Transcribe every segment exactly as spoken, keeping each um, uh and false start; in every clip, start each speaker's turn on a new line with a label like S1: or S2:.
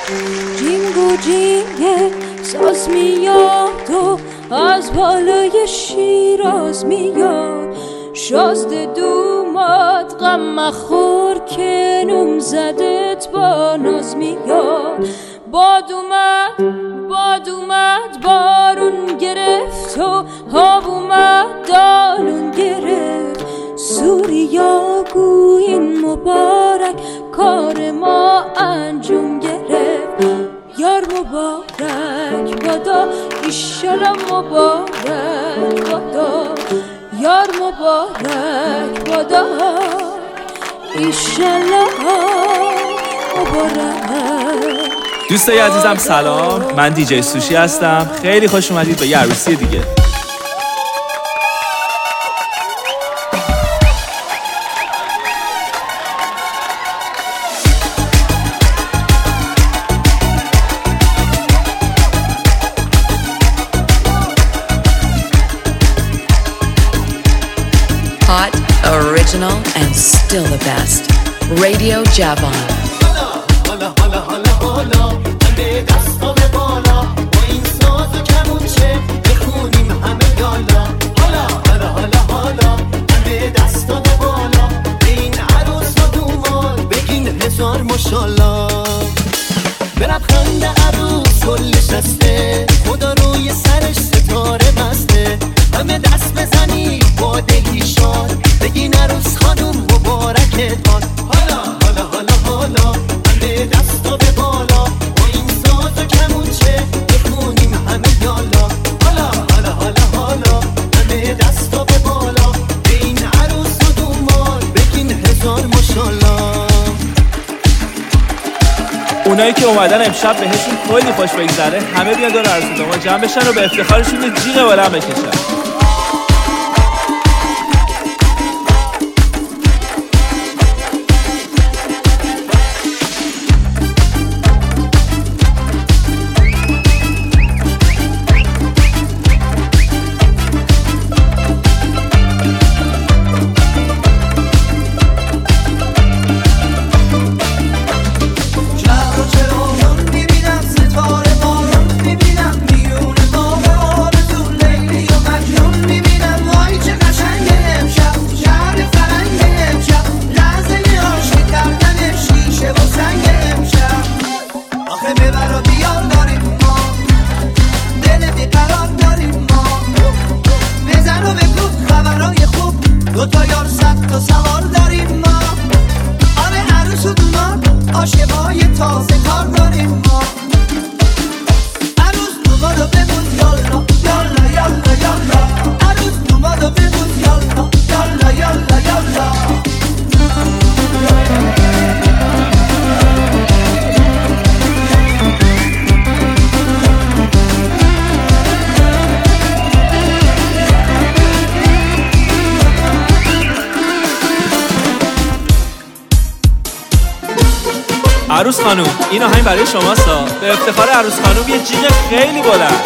S1: جینگو جینگه ساز میاد و از بالای شیراز میاد، شازده دوماد غم مخور که نوم زدت با ناز میاد. باد اومد باد اومد بارون گرفت و آب اومد دالون گرفت، سوریا گوین مبارک کار ما انجام گرفت. یار مبارک بادا ایشالا مبارک بادا، یار مبارک بادا ایشالا مبارک.
S2: دوستای عزیزم سلام، من دیجی سوشی هستم. خیلی خوش اومدید به یه عروسی دیگه.
S3: Hot, original, and still the best. Radio Javan.
S4: حالا حالا حالا حالا همه دستا به بالا، با این ساز و کمونچه بخونیم همه یالا. حالا حالا حالا حالا همه دستا به بالا، به این عروس و دوماد بگین هزار ماشالله. به لبخند عروس گل نشسته، خدا روی سرش ستاره بسته. همه دست بزنی با دلی شاد، بگین عروس خانوم مبارکت باد. حالا حالا حالا حالا دستا به بالا، با این ساز و کمونچه بخونیم همه یالا. حالا حالا حالا حالا همه دستا به بالا، به این عروس و دوماد بگین هزار ماشالله.
S2: اونایی که اومدن امشب بهشون کلی خوش بگذره، همه بیان دور عروس و داماد جمع بشن و به افتخارشون یه جیغ بلند بکشن. عروس خانوم این آهنگ برای شماستا، به افتخار عروس خانوم یه جیغ خیلی بلند.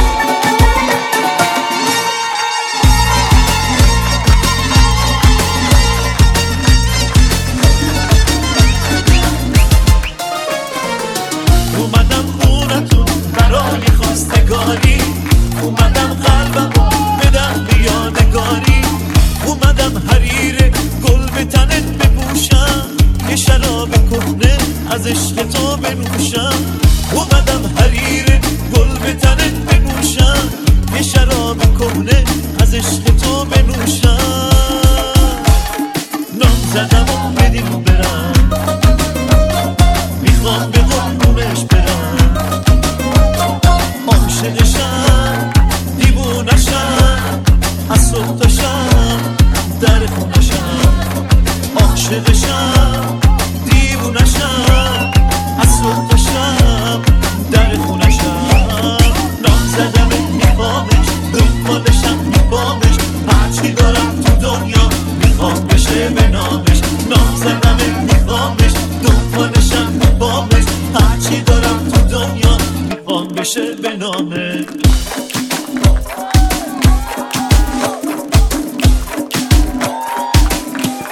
S4: اومدم خونتون برای خواستگاری، اومدم قلبم بدم بیانگاری، اومدم حریر گل به تنت بپوشم، یه شراب کهنه از عشق تو بنوشم. اومدم حریر گل به تنت بنوشم، یه شراب کهنه از عشق تو بنوشم. نام زدم و بدیم برم، میخوام به قربونش برم. عاشقشم دیوونشم، از صبح تا شب در خونشم. عاشقشم دیوونشم، از صبح تا شب در خونشم. نام زدم میخوامش، دنبالشم میخوامش، هرچی دارم تو دنیا میخوام بشه به نامش. نام زدم میخوامش، دنبالشم میخوامش، هرچی دارم تو دنیا میخوام بشه به نامش.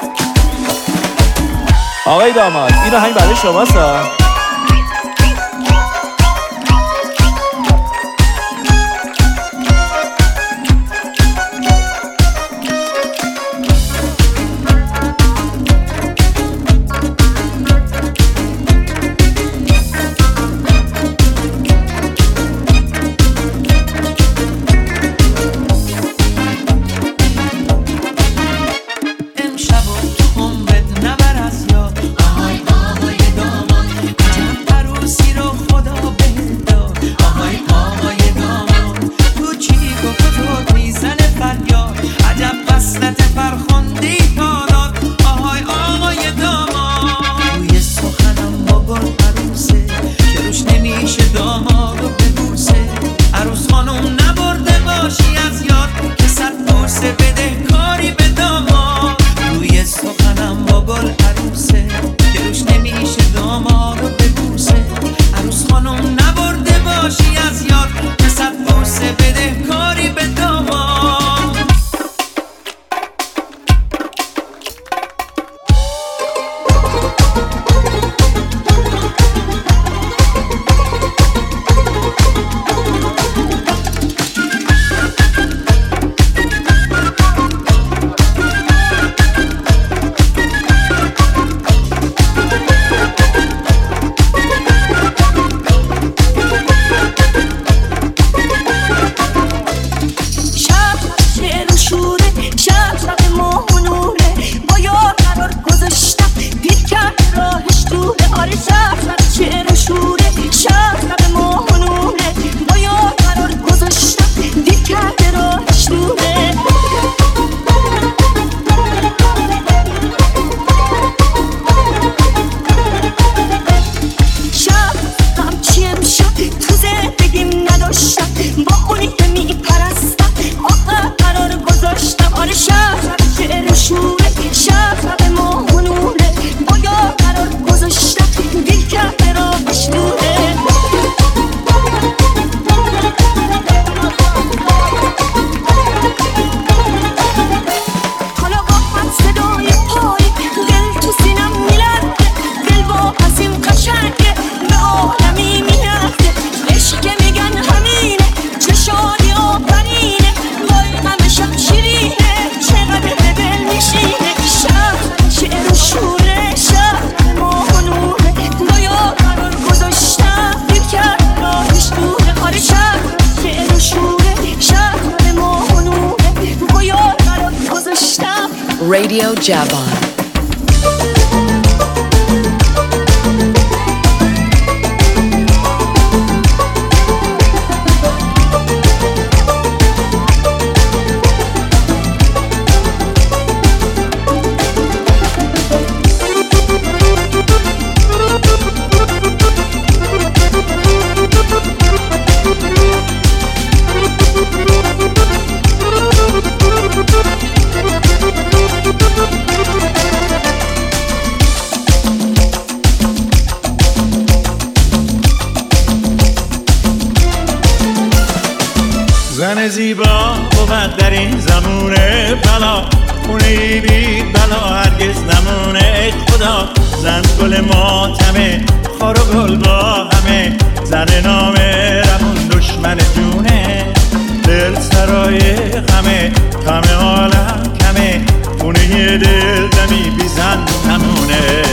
S2: آقای داماد این آهنگ برای شماستا.
S3: Radio Javan.
S5: زن زیبا بود در این زمونه بلا، خونه بی بلا هرگز نمونه. ای خدا زن گل ماتمه، خار و گل با همه، زن نامه رمون دشمن جونه. دل سرای غمه، غم عالم کمه، خونه دل دمی بی زن نمونه.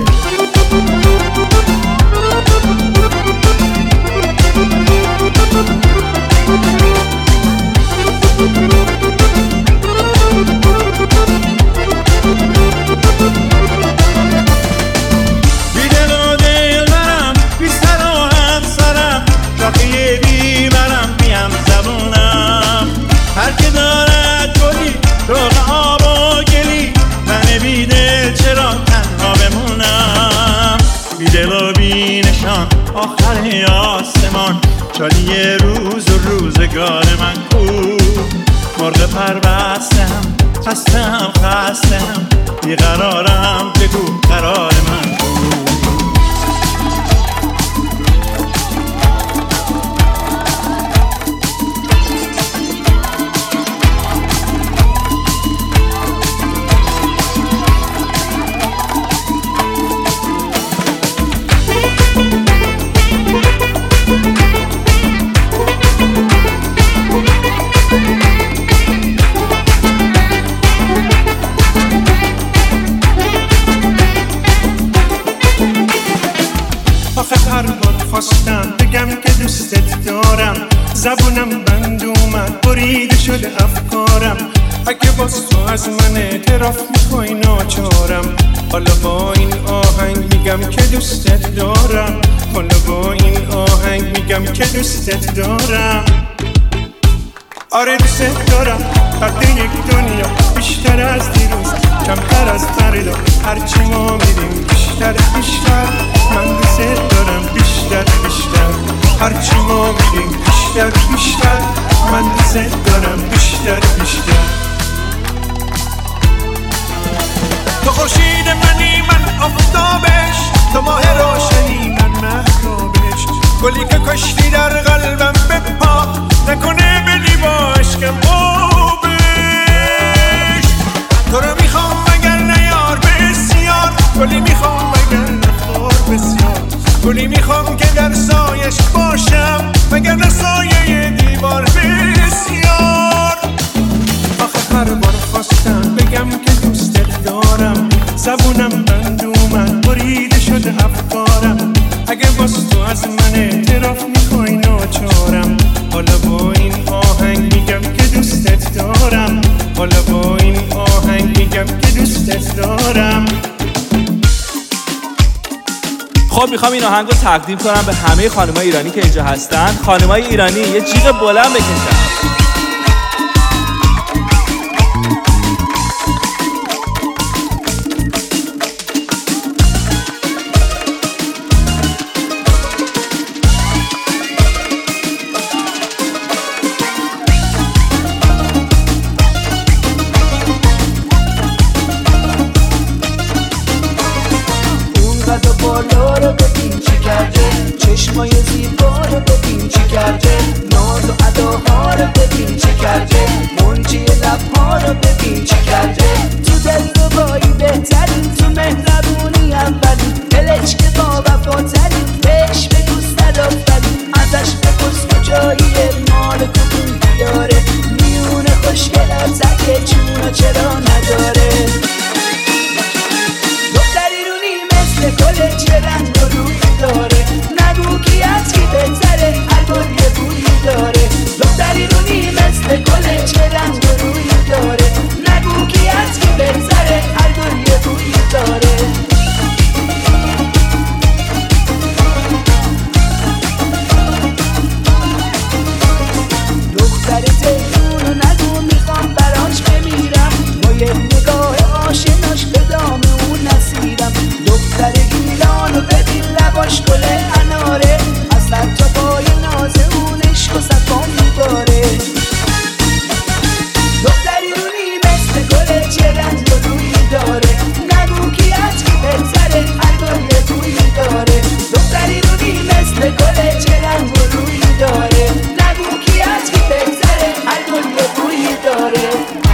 S5: بی دل و دل منم، بی سر و همسرم، شاخی بی برم، بی هم زبونم. هر که دارد گلی روغ آب و گلی، من بی دل چرا تنها بمونم. بی دل و بی نشان آخر آسمان، چالی روز و روزگار من کو. مرغ پر بستم، خستم خستم، بیقرارم، بگو قرار من کو. آخه هر بار خواستم بگم که دوستت دارم، زبونم بند اومد، بریده شده افکارم. اگه باز تو از من اعتراف میخوای ناچارم، حالا با این آهنگ میگم که دوستت دارم. حالا با این آهنگ میگم که دوستت دارم. آره دوستت دارم، قد یک دنیا، بیشتر از دیروز، کمتر از فردا. هرچی ما میریم بیشتر بیشتر، من دوستت دارم بیشتر بیشتر. هرچی ما میریم بیشتر بیشتر، من دوستت دارم بیشتر بیشتر. تو خورشید منی، من آفتابش، تو ماه روشنی، من مهتابش. گلی که کشتی در قلبم بپا، نکنه بدی با عشقم آبش. تو رو میخوام مگر نیار بسیار، گلی میخوام مگر نخور بسیار. گلی میخوام که در سایش باشم، مگر در سایه دیوار بسیار. آخه هر بار خواستم بگم که دوستت دارم، زبونم بند اومد، بریده شده افکارم. اگه باز تو از من اعتراف میخوای ناچارم، حالا با این آهنگ میگم که دوستت دارم. حالا با این آهنگ میگم که دوستت دارم.
S2: خب میخوام این آهنگ رو تقدیم کنم به همه خانمای ایرانی که اینجا هستن. خانمای ایرانی یه جیغ بلند بکشن.
S6: بالا رو ببین چی کرده، چشمای زیبا رو ببین چی کرده، ناز و اداها رو ببین چی کرده، منجی لبها رو ببین چی کرده. تو دلربایی بهترین، تو مهربونی اولین، دلش که با وفاترین، بهش بگو صدافترین. ازش بپرس کجاییه، مال کدوم دیاره، میونه خوشگل از تکه چونو چرا نداره. گل چه رنگ و روی داره، نگو کی از کی بهتره، هر گل یه بویی داره. دختری رونی مثل گل چه رنگ و روی داره، نگو کی از کی بهتره. یه نگاه آشناش به دام اون نسیرم. دختر گیلانو ببین لباش گل اناره، از سر تا پای ناز اون عشق و صفا میباره. دختری رونی مثل گل چه رنگ و روی داره، نگو کی از کی بهتره هر گل یه روی داره. دختری رونی مثل گل چه رنگ و روی داره، نگو کی از کی بهتره هر گل یه روی داره.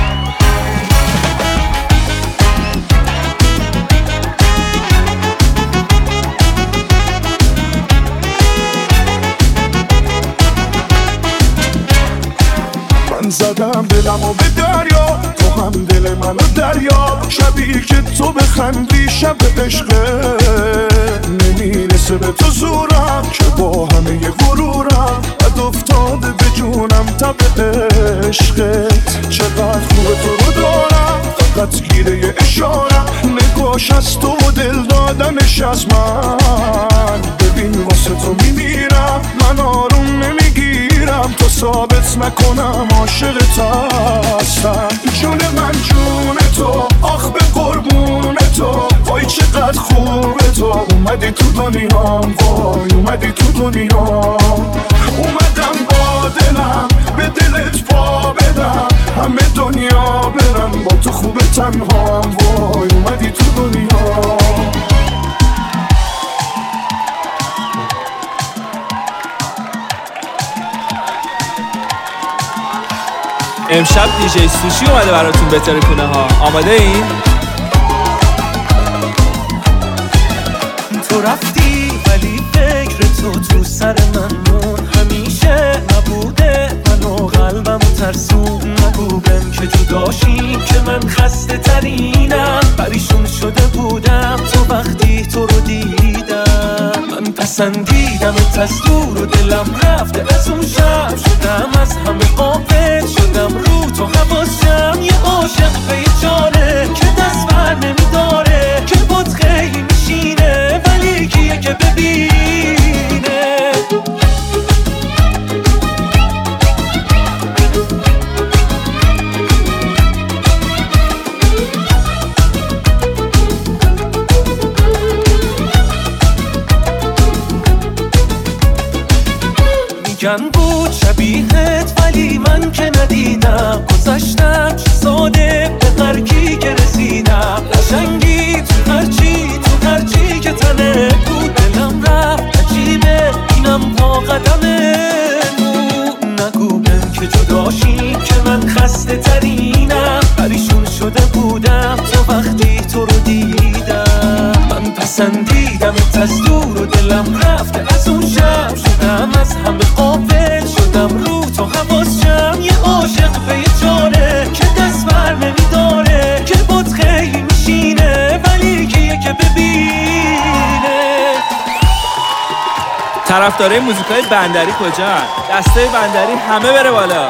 S7: زدم دلمو به دریا، تو هم دل منو دریا. شبی که تو بخندی شب عشقه، نمیرسه به تو زورم که با همه غرورم بد افتاده به جونم تب عشقت. چقدر خوبه تو رو دارم فقط گیره اشارم، نگاش از تو و دل دادنش از من. ببین واسه تو میمیرم من آروم نمیگیرم، تو ثابت نکنم عاشقت هستم. جون من جون تو آخ به قربون تو، وای چقدر خوبه تو اومدی تو دنیام، وای اومدی تو دنیام. اومدم با دلم به دلت پا بدم، همه دنیا برم با تو خوبه تنهام، وای اومدی تو دنیام.
S2: امشب دیجی سوشی اومده براتون بهتره کنه ها. آماده این؟
S8: تو رفتی ولی فکر تو تو سر من مون، همیشه نبوده منو قلبم ترسون. نگو بهم که جداشی که من خسته ترینم، پریشون شده بودم تو وقتی تو رو دیدم. من پسندیدم از دور و دلم رفته از اون شب، شدم از همه غافل شدم رو تو حواسم. یه عاشق به یه جانه که دست بر نمیداره، که باد خیلی میشینه ولی کیه که ببینه. میگن بود شبیهت ولی من که ندیدم، گذشتم چه ساده به هرکی که رسیدم. قشنگی تو هرچی تو هرچی که تنه بود، دلم رفت عجیبه اینم پا قدمه بود. نگو بهم که جداشی که من خسته ترینم، پریشون شده بودم تو وقتی تو رو دیدم. من پسندیدم از دور و دلم رفته از اون شب، شدم از همه غافل شدم رو تو حواسم. یه عاشق به یه جانه که دست بر نمیداره، که باد خیلی میشینه ولی کیه که ببینه.
S2: طرفدارای موزیکای بندری کجا؟ دسته بندری همه بره بالا.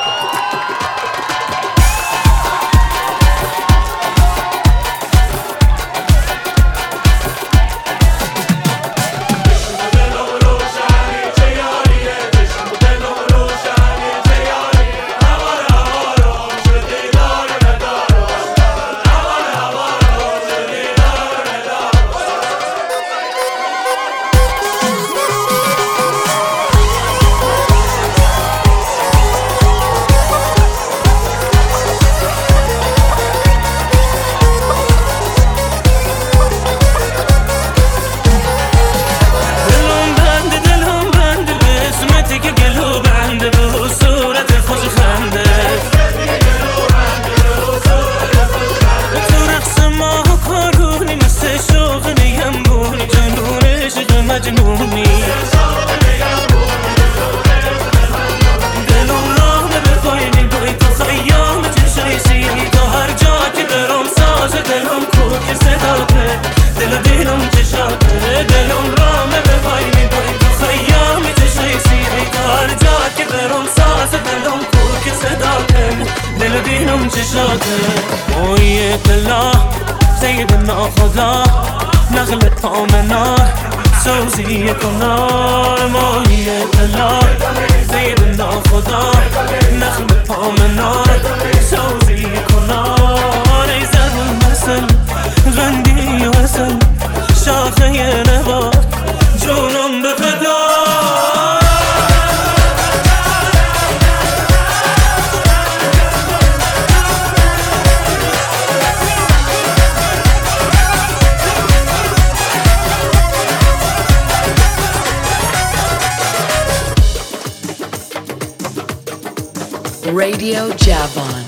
S8: موی دلا سیدنا خدا نقل پامنا سوزی کنار. موی دلا سیدنا خدا نقل پامنا سوزی کنار.
S3: Radio Javon.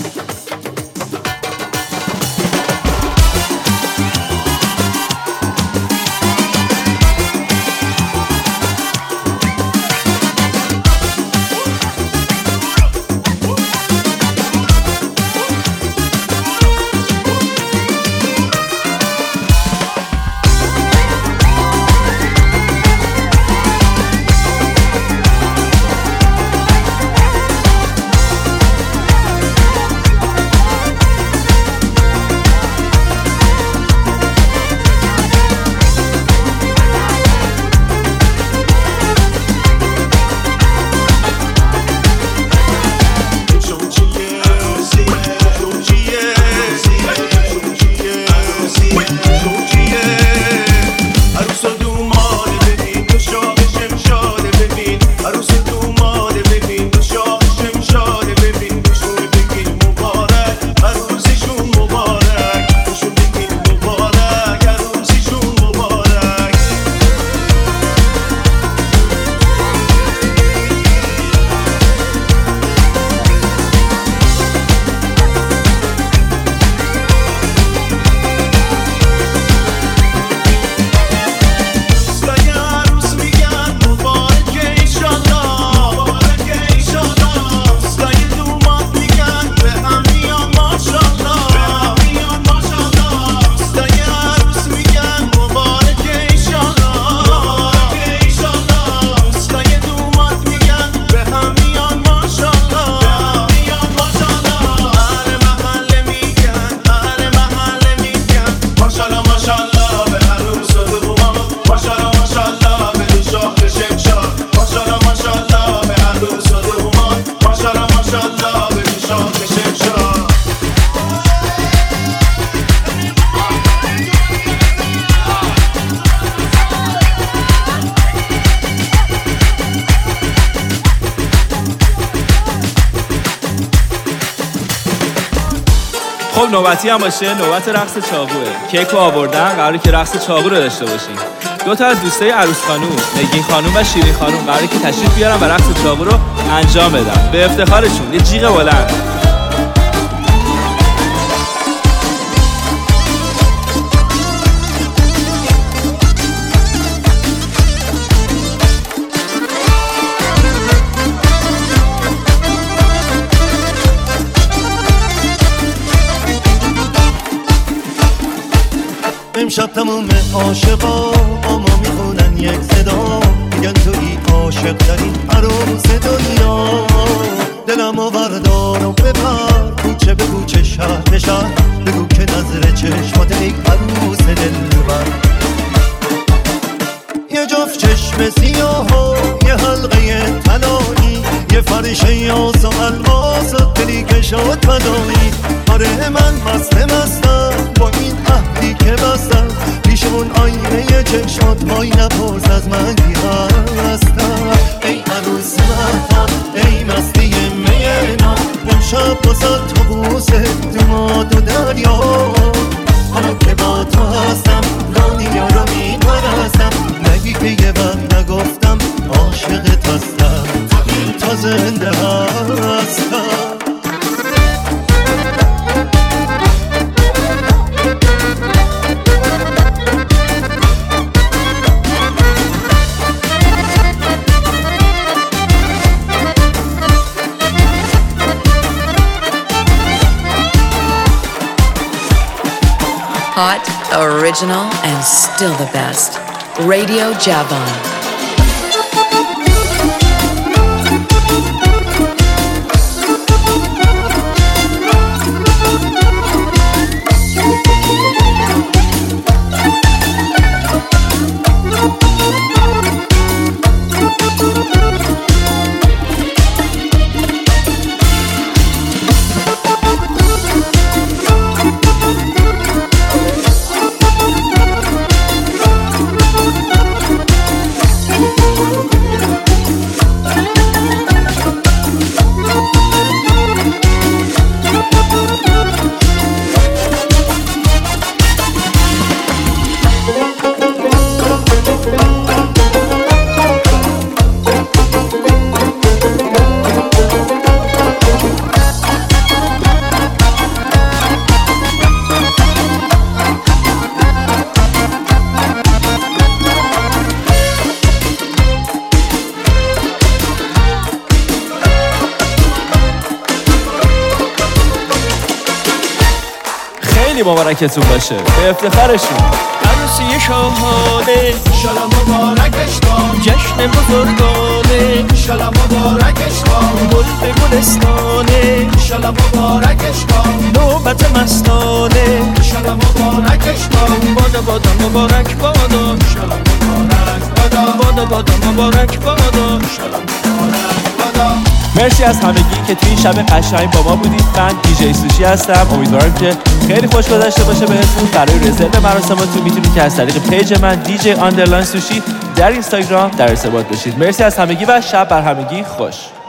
S2: خب نوبتی هم باشه، نوبت رقص چاقوه. کیکو آوردن، قراره که رقص چاقو رو داشته باشیم. دو تا از دوستای عروس خانوم، نگین خانوم و شیرین خانوم، قراره که تشریف بیارن و رقص چاقو رو انجام بدن. به افتخارشون یه جیغ بلند.
S9: امشب تموم عاشقا با ما میخونن یک صدا، میگن توی عاشق ترین عروس دنیا. دلمو بردار و ببر کوچه به کوچه، شهر به شهر، بگو که نظر چشمات ای عروس دلبر. یه جفت چشم سیاه و یه حلقه طلایی، یه فرشه یاس و الماس و دلی که شد فدایی. آره من مست مستم با این عهدی که بستم، پیشمون آینه چشمات وای نپرس از من کی هستم. ای عروس مهتاب ای مستی مینا، امشب بازد تو بوسه تو ماد و دریا. حالا که با تو هستم دنیا رو میپرستم، نگی که یه وقت نگفتم عاشقت هستم، این تا زنده هستم.
S3: Hot, original, and still the best. Radio Javon.
S2: خیلی مبارکتون باشه، به افتخارشون.
S8: عروسی شاهانه
S4: ایشالا مبارکش کن،
S8: جشن بزرگانه
S4: ایشالا مبارکش کن،
S8: گل به گلستانه
S4: ایشالا مبارکش کن،
S8: نوبت مستانه
S4: ایشالا مبارکش کن،
S8: بادا بادا مبارک بادا،
S4: ایشالا مبارک بادا،
S8: بادا بادا مبارک بادا،
S4: ایشالا مبارک بادا.
S2: مرسی از همگی که توی این شب قشنگ با ما بودید. من دیجی سوشی هستم. امیدوارم که خیلی خوش گذشته باشه بهتون. برای رزرو مراسماتون میتونید که از طریق پیج من دیجی آندرلاین سوشی در اینستاگرام در ارتباط باشید. مرسی از همگی و شب بر همگی خوش.